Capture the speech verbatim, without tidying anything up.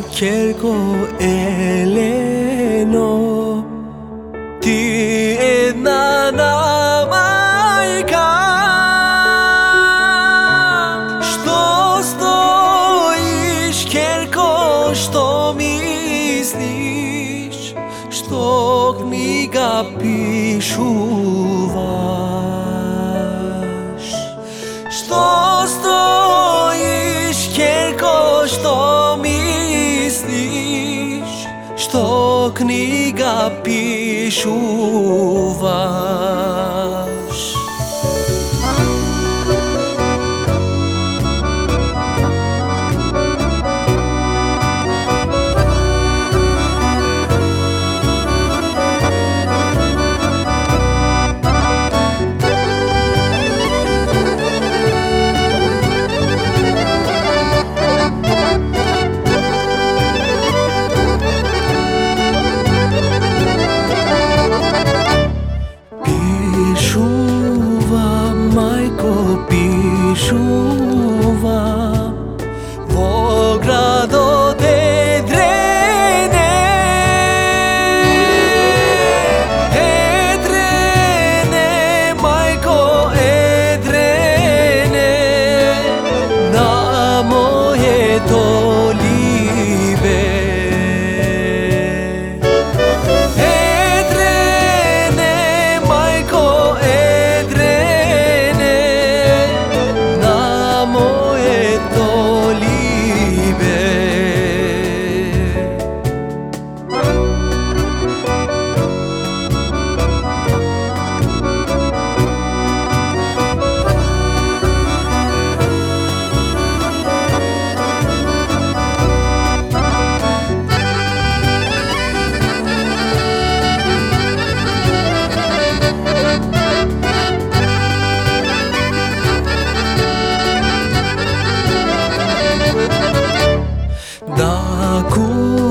Kerko Eleno Ti jedna majka Što stojiš, Kerko, što misliš, što knjiga pišuvaš? Što stojiš, Kerko, što misliš, što knjiga pišuvaš? Pišuva vo grado te drene, Edrene, majko, Edrene, na moje to libe. Edrene, majko, Edrene, moje to libe. Da